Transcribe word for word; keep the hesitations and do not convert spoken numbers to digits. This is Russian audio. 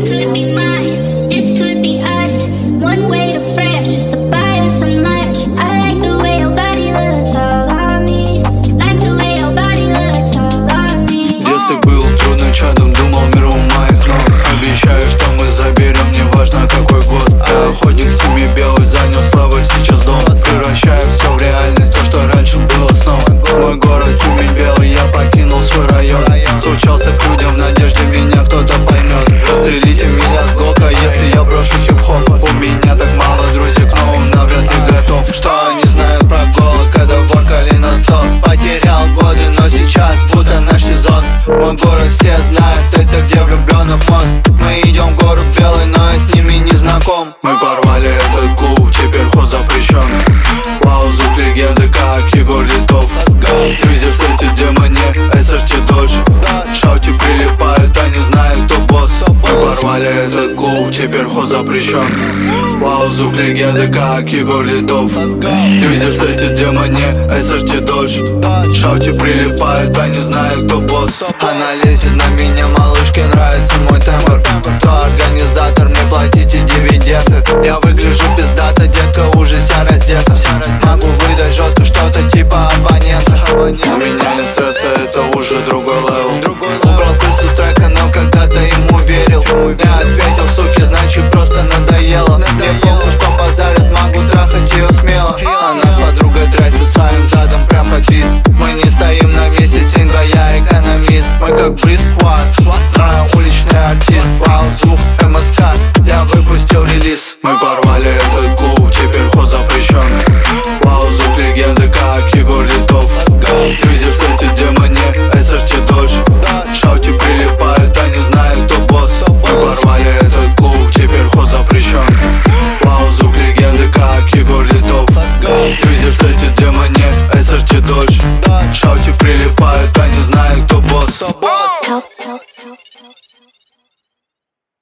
could be mine, this could be us. One way to fresh, just to buy us some lunch. I like the way your body looks all on me. Like the way your body looks all on me. В детстве был трудным чадом, думал, мир у моих ног. Обещаю, что мы заберем, неважно какой год. Я охотник в семье белый, занял славу, сейчас дом. Превращаю все в реальность, то, что раньше было сном. Мой город Тюмень белый, я покинул свой район. Стучался к людям в надежде, меня кто-то поймет. Застрелите меня с глока, если я брошу хип-хоп. У меня так мало друзей, к новым навряд ли готов. Что они знают про голод, когда воркали на стол? Потерял годы, но сейчас будто наш сезон. Мой город все знают, это где влюбленных мост. Мы идем в город белый, но я с ними не знаком. Мы порвали этот клуб, теперь ход запрещен. Вау, звук легенды, как Егор Летов. Юзер в сети демоне, эс эр ти дольше. Шаути прилипают, они знают, кто босс. Мы порвали этот клуб, теперь ход запрещен. Вау, звук легенды, как Егор Летов. Юзер в сети демоне, эс эр ти дольше. Шаути прилипают, они знают, кто босс. Она лезет на меня, малышке нравится мой тембр. Кто организатор, мне платите дивиденды. Я выгляжу пиздато, детка уже вся раздета. Могу выдать жестко что-то типа абонента. У меня нет стресса, это уже другой левел. Убрал крысу с трека, но когда-то ему верил. Не ответил, суки, значит просто надоело. Мне похуй, что базарят, могу трахать ее смело. Она с подругой трясет своим задом прям под бит. Мы не стоим на месте, синга, я экономист. Мы как Брисквад, уличный артист. Вау, звук эм эс ка, я выпустил релиз. Мы порвали этот клуб, теперь ход запрещен. Вау, звук легенды, как Егор Летов. Юзер в сети демоне, эс эр ти дольше. Шаути прилипают, они знают, кто босс. Мы порвали этот клуб, теперь ход запрещен. Вау, звук легенды, как Егор Летов. Юзер в сети демоне, эс эр ти дольше.